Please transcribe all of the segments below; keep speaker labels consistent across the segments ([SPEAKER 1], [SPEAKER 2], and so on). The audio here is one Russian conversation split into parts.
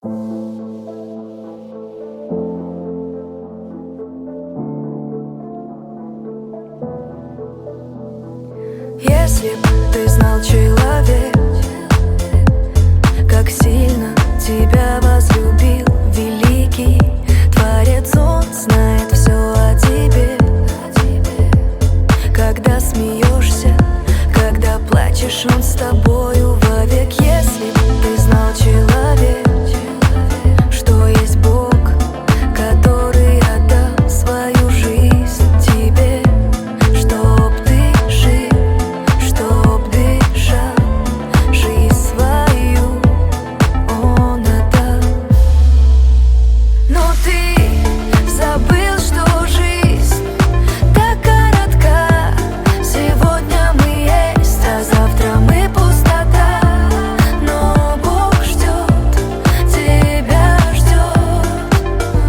[SPEAKER 1] Если б ты знал, человек, как сильно тебя возлюбил великий Творец, он знает все о тебе. Когда смеешься, когда плачешь, он с тобою вовек. Если б ты знал, человек, что есть Бог, который отдал свою жизнь тебе, чтоб ты жил, чтоб дышал, жизнь свою он отдал. Но ты забыл, что жизнь так коротка. Сегодня мы есть, а завтра мы пустота. Но Бог ждет, тебя ждет.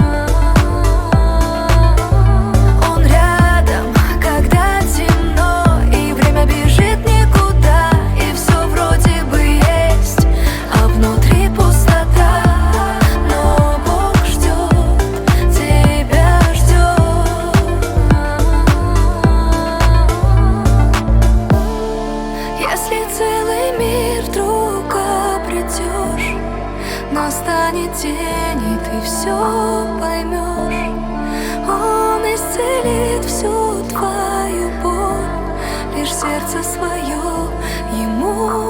[SPEAKER 1] Он рядом, когда темно, и время бежит никуда, и все вроде бы есть, а внутри пустота. Но Бог ждет, тебя ждет. Если целый мир вдруг обретешь, настанет день, и ты все поймешь. Он исцелит всю твою боль, лишь сердце свое ему